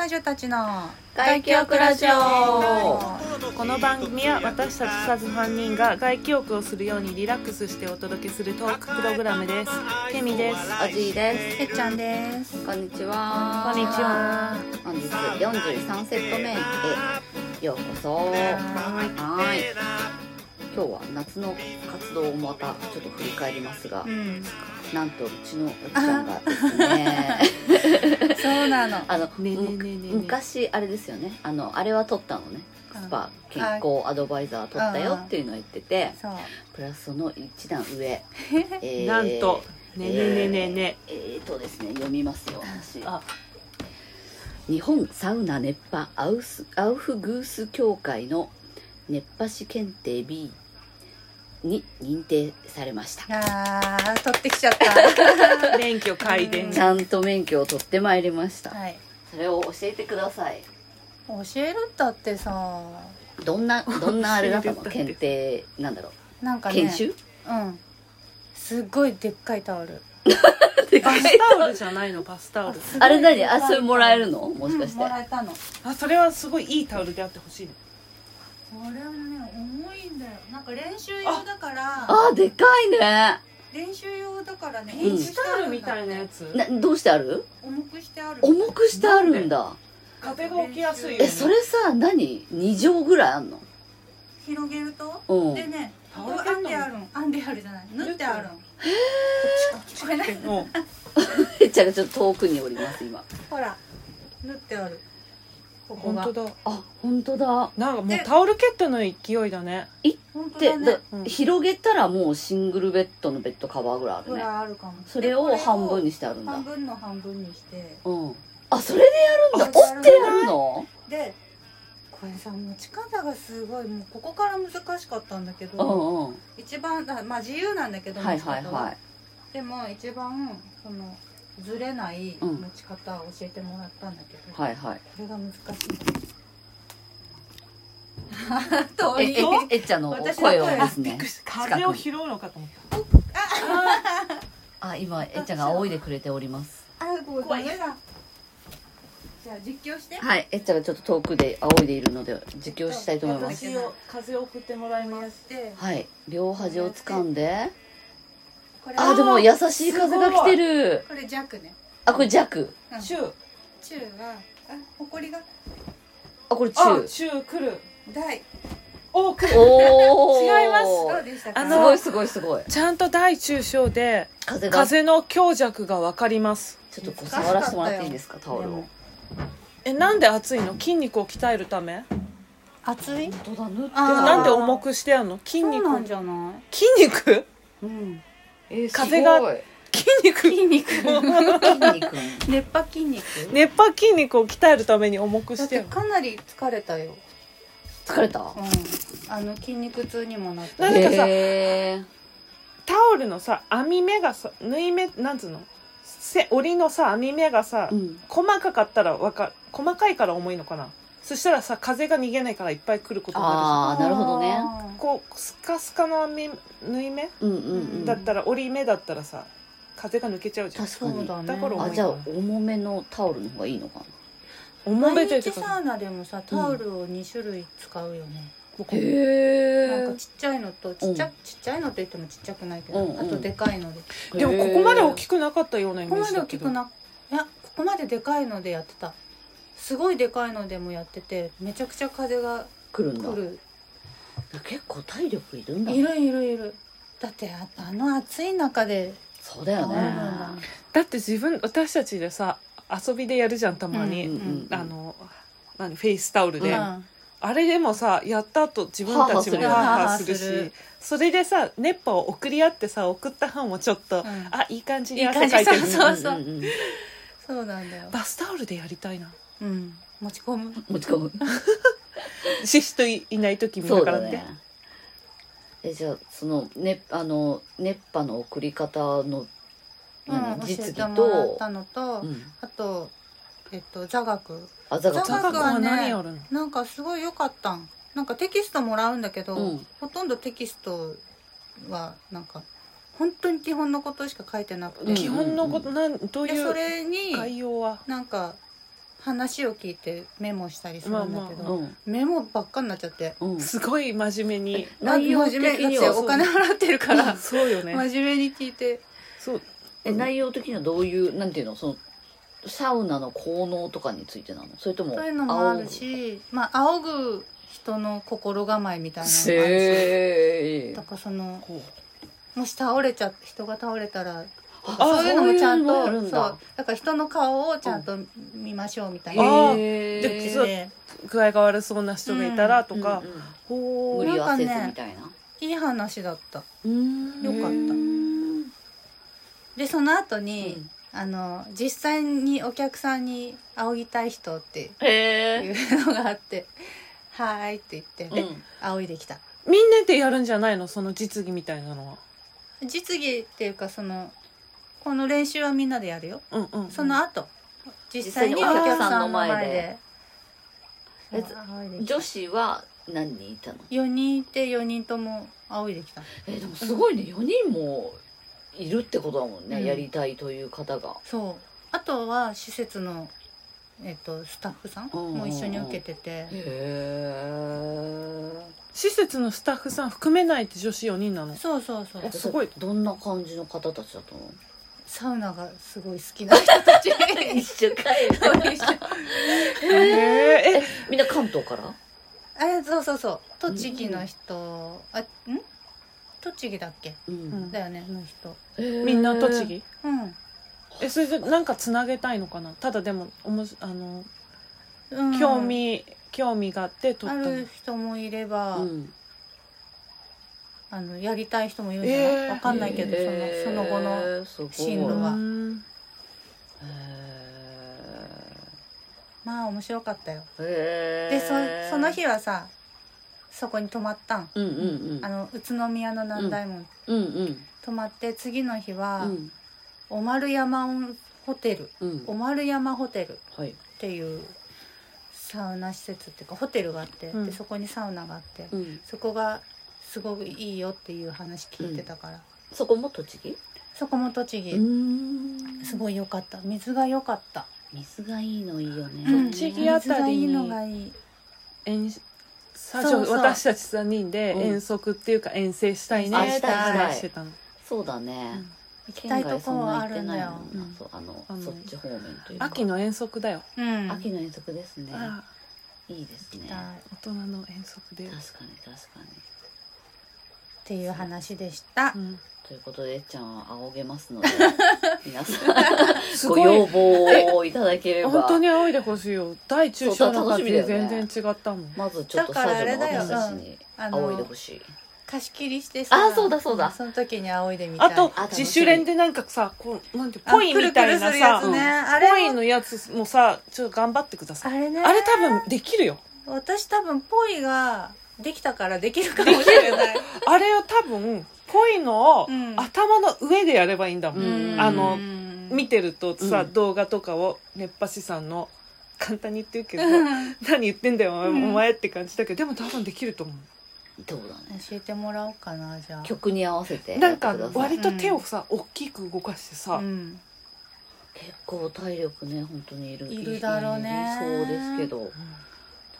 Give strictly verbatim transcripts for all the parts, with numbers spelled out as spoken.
サジュたちの外記憶ラジオ。 この番組は私たちサズさんにんが外記憶をするようにリラックスしてお届けするトークプログラムです。ケミです。 おじいです。 てっちゃんです。 こんにちは。 こんにちは。 本日よんじゅうさんセット目へようこそ。はい。今日は夏の活動をまたちょっと振り返りますが、うん、なんとうちの奥さんがですねそうなの。 あのねねねねね昔あれですよね。あのあれは取ったのね。スパ健康アドバイザー取ったよっていうのを言ってて、プラスその一段上、 えー、なんとねねねねねえー、えーとですね読みますよ。私あ日本サウナ熱波アウスアウフグース協会の熱波師検定 ビーに認定されました。 あー取ってきちゃった免許改伝。 ちゃんと免許を取ってまいりました、 はい、 それを教えてください。 教えるったってさ、 どんなどんなあれだったの検定なんだろう、 なんかね、 研修、 うんすっごいでっかいタオルバスタオルじゃないの。バスタオルあれ何、あそれもらえるの、もしかして、 うん、もらえたの。 あ、それはすごいいいタオルであってほしいの。 これはね重いんだよ。なんか練習用だから。 ああでかいね。 練習用だからね、 うん、スタイルみたいなやつな、どうしてある？ 重くしてある。 重くしてあるんだ。 風が起きやすいよ、ね、 え、それさ、何に畳ぐらいあんの？ 広げると、 うん、 でね、こう編んであるん、編んであるじゃない、縫ってあるん。へー、これね、もうへっちゃんがちょっと遠くにおります今。 ほら、縫ってある。ここが本当だ。 あ、本当だ。 なんかもうタオルケットの勢いだね。 いって、 ね、 うん、広げたらもうシングルベッドのベッドカバーぐらいあるね。 あるかも。 それを半分にしてあるんだ。 半分の半分にして。 うん。あ、それでやるんだ。折ってやるの？ で、これさ、持ち方がすごい、もうここから難しかったんだけど、 うんうん、 一番まあ自由なんだけど、 はいはいはい、 でも一番そのずれない持ち方を教えてもらったんだけど、 うん、はいはい、 これが難しい遠いえ, え, えっちゃんの声をですね、 風を拾うのかと思ったあ, あ今えっちゃんが仰いでくれております。 あ、怖い。じゃあ実況して。 はい、えっちゃんがちょっと遠くで仰いでいるので実況したいと思います。 私を風を送ってもらいます。 はい、両端を掴んで、あ、でも優しい風が来てる。 これ弱ね。 あ、これ弱。 中。 中は、あ、ほこりが。 あ、これ中。 中来る。 大。 お、来る。 おー。 違います。 どうでしたか？ あの、すごいすごいすごい。 ちゃんと大中小で風が風の強弱がわかります。 ちょっとこう触らせてもらっていいですか、タオルを。 え、なんで熱いの？筋肉を鍛えるため？ 熱い？ 本当だ、縫ってある。なんで重くしてあるの？筋肉。 そうなんじゃない？ 筋肉？ うん。 えー、 風が筋肉筋肉筋肉熱波筋肉熱波筋肉を鍛えるために重くしてだってかなり疲れたよ。 疲れた？うん、 あの筋肉痛にもなった。 なんかさ、タオルのさ編み目がさ、縫い目なんつうの、せ折りのさ編み目がさ、うん、細かかったらわか細かいから重いのかな。そしたらさ、風が逃げないからいっぱい来ることになるじゃん。 ああ、なるほどね。 こうスカスカの編み縫い目、うんうんうん、だったら折り目だったらさ、風が抜けちゃうじゃん。 確かに。 だね、 だから重い。 あ、じゃあ重めのタオルの方がいいのかな。 重めでサウナでもさ、タオルをに種類使うよね。 うん、へえ。 なんかちっちゃいのとちっちゃ、うん、ちっちゃいのって言ってもちっちゃくないけど、うんうん、あとでかいので。 でもここまで大きくなかったようなイメージだけど。 ここまで大きくな、いや、ここまででかいのでやってた。すごいでかいのでもやってて、めちゃくちゃ風が来るんだ。 来る。 結構体力いるんだ、ね。 いるいるいる。だって あ, あの暑い中で。 そうだよね。 だって自分私たちでさ遊びでやるじゃん、たまに、うんうんうん、あの何フェイスタオルで、うん、あれでもさやった後自分たちもハーハーするし、ははすそれでさ熱波を送り合ってさ、送った班もちょっと、うん、あいい感じに汗かいてる。 そうそう、うんうん、そうなんだよ。 バスタオルでやりたいな。 うん、持ち込む持ち込むシシと い, いない時見ながらね。 え、じゃあその、ね、あの熱波の送り方の、 うん、実技と教えてもらったのと、うん、あと、えっと、座学。 あ、座学。 座学はね、なんかすごい良かったん。なんかテキストもらうんだけど、うん、ほとんどテキストはなんか本当に基本のことしか書いてなくて、 基本のことなんどういうでそれに概要はなんか話を聞いてメモしたりするんだけど、 まあまあ、 メモばっかになっちゃって、 うん、 すごい真面目に内容的にはお金払ってるからそうよね、 真面目に聞いて。 そうえ内容的にはどういうなんていうのそのサウナの効能とかについてなの？それともそういうのもあるし、まあ仰ぐ人の心構えみたいなのもあるし、 へーだからそのもし倒れちゃ人が倒れたらあそういうのもちゃんとそういうのもあるんだ。 そうだから人の顔をちゃんと見ましょうみたいな、 あへーでそう具合が悪そうな人がいたらとか、 うんうんほー無理はせずみたいな。 いい話だった。 うんよかったでその後に、うんあの実際にお客さんに仰ぎたい人っていうのがあって「はーい」って言って、うん、仰いできた。 みんなでやるんじゃないのその実技みたいなのは？ 実技っていうかそのこの練習はみんなでやるよ、うんうんうん、その後実際にお客さんの前で女子は何人いたの？ よにんいてよにんとも仰いできた。 えでもすごいね、うん、よにんもいるってことだもんね、うん、やりたいという方が。 そうあとは施設の、えっと、スタッフさんも一緒に受けてて、へえ。 施設のスタッフさん含めないって女子よにんなの？ そうそうそう。 すごい。どんな感じの方たちだったの？ サウナがすごい好きな人たち一緒かい一緒へええみんな関東から？ あれそうそうそう栃木の人、うん、あん栃木だっけ、うん、だよねの人、 みんな栃木？ うんえそれでなんかつなげたいのかな？ただでもおもしあの、うん、興味興味があって撮ったの。 ある人もいれば、うん、あのやりたい人もいるんじゃない？えー、わかんないけど、えー、そのその後の進路は、えー、まあ面白かったよ、えー、で そ, その日はさそこに泊まったん、うんうんうん、あの宇都宮の南大門、うんうんうん、泊まって次の日は、うん、お丸山ホテル、うん、お丸山ホテルっていうサウナ施設っていうかホテルがあって、うん、でそこにサウナがあって、うん、そこがすごくいいよっていう話聞いてたから、うん、 そこも栃木？ そこも栃木。うーんすごい良かった。水が良かった。 水がいいのいいよね、 うん、栃木あたりに水がいいのがいい。 そうそう私たちさんにんで遠足っていうか遠征したいねって話してたの。 そうだね、うん、 行きたいとこはあるんだよ、 うん、そうあのあのそっち方面というか秋の遠足だよ、 うん、秋の遠足ですね。いいですね。 大人の遠足で確かに確かにっていう話でした、うん、 ということでえっちゃんは仰げますので皆さんご要望をいただければ本当に仰いでほしいよ。大中小の数で全然違ったもん、ね、 まずちょっと最後の私たちに仰いでほしい。 貸し切りしてさあそうだそうだその時に仰いでみたい。 あと自主練でなんかさこうなんてポイみたいなさ、ねうん、ポイのやつもさちょっと頑張ってください。 あれねあれ多分できるよ。 私多分ポイができたからできるかもしれないあれを多分ポイのを、うん、頭の上でやればいいんだもん、うん、あの見てるとさ、うん、動画とかを熱波師さんの簡単に言ってるけど、うん、何言ってんだよ、うん、お前って感じだけどでも多分できると思う。 どうだね。 教えてもらおうかなじゃあ。 曲に合わせてなんか割と手をさ、うん、大きく動かしてさ、うん、 結構体力ね本当にいるいるだろうね。 そうですけど、うん、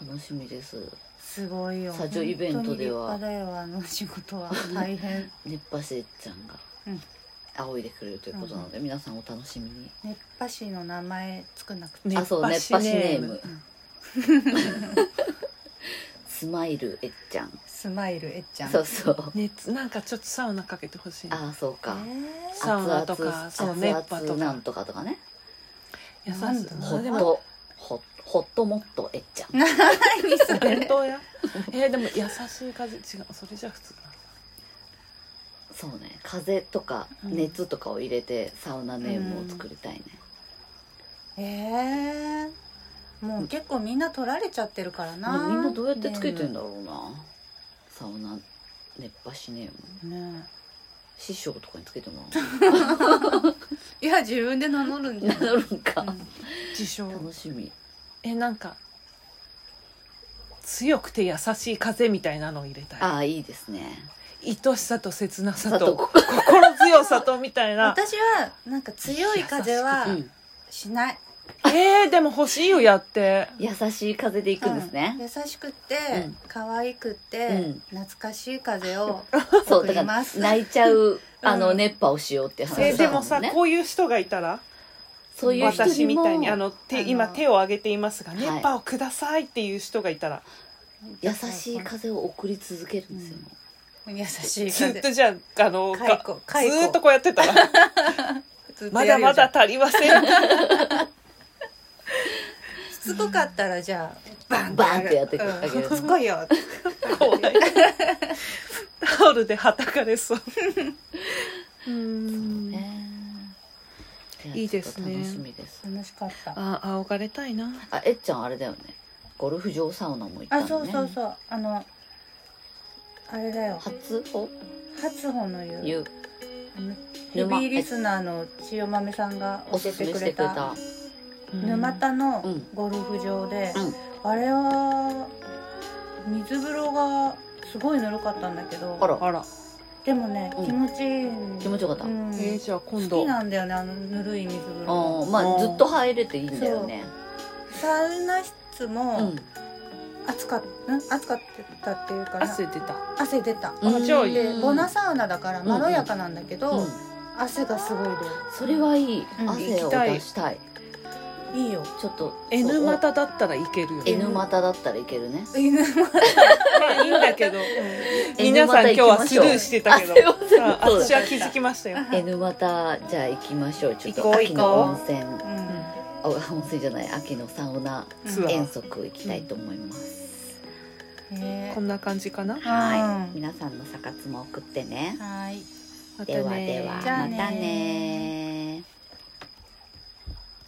楽しみです。 すごいよ。 サジョイベントでは本当に立派だよあの仕事は大変熱波師ちゃんが仰いでくれるということなので、うん、皆さんお楽しみに。 熱波師の名前作んなくて。 あそう熱波師ネーム、うんスマイルえっちゃん。 スマイルえっちゃん。 そうそう。 熱なんかちょっとサウナかけてほしい。 ああそうか。 えー、サウナとかそう熱波とかなんとかとかね。 優しい。 ホットホホットモットえっちゃん。 何それ。 弁当屋。えー、でも優しい風違うそれじゃ普通だ。 そうね風とか熱とかを入れてサウナネームを作りたいね。 うん、ええー。もう結構みんな取られちゃってるからな。 みんなどうやってつけてんだろうな。サウナ熱波師ネーム、ね、師匠とかにつけてもらういや自分で名乗るんじゃ名乗るんか、うん、 自称楽しみ。 えなんか強くて優しい風みたいなのを入れたい。 ああいいですね。 愛しさと切なさと心強さとみたいな。 私はなんか強い風はしない、 えー、でも欲しいよやって。 優しい風で行くんですね、 うん、優しくて、うん、可愛くて、うん、懐かしい風を送ります。そうだから泣いちゃうあの、うん、熱波をしようって話だもんね。 でもさこういう人がいたら、そういう人にも私みたいにあの手今手を挙げていますが、熱波をくださいっていう人がいたら、 優しい風を送り続けるんですよ、 うん、優しい風ずっとじゃあ、あのずーっとこうやってたらまだまだ足りませんしつこかったらじゃあバンバンってやってくる、 うん、しつこいよって怖いタオルではたかれそううん、ね、いいですね。 楽しみです。 楽しかった。 あ、仰がれたいな。 あ、えっちゃんあれだよね。ゴルフ場サウナも行ったのね。 あ、そうそうそう。あのあれだよ。 初穂？ 初穂の湯。 湯。 ヘビーリスナーの千代豆さんが教えてくれた沼田のゴルフ場で、うん、あれは水風呂がすごいぬるかったんだけど、 あらあら。 でもね、うん、気持ちいい。 気持ちよかった。うん、 えー、じゃあ今度好きなんだよね、あのぬるい水風呂。 あ、まあずっと入れていいんだよね。 サウナ室も、うん、暑かった、暑かったっていうか汗出た。 汗出た。 あ、じゃあいい。 でボナサウナだからまろやかなんだけど、うんうん、汗がすごい出る。 それはいい。汗を出したい。 いいよ。 ちょっと N 股だったらいけるよね。 N 股だったらいけるね。 N 股まあいいんだけど皆さん今日はスルーしてたけど、あ、私は気づきましたよ。 N 股じゃあ行きましょう。ちょっと秋の温泉、うん、温泉じゃない、秋のサウナ遠足行きたいと思います、 うん、こんな感じかな。 はい、皆さんのサ活も送ってね。 はい、 ではではまたね。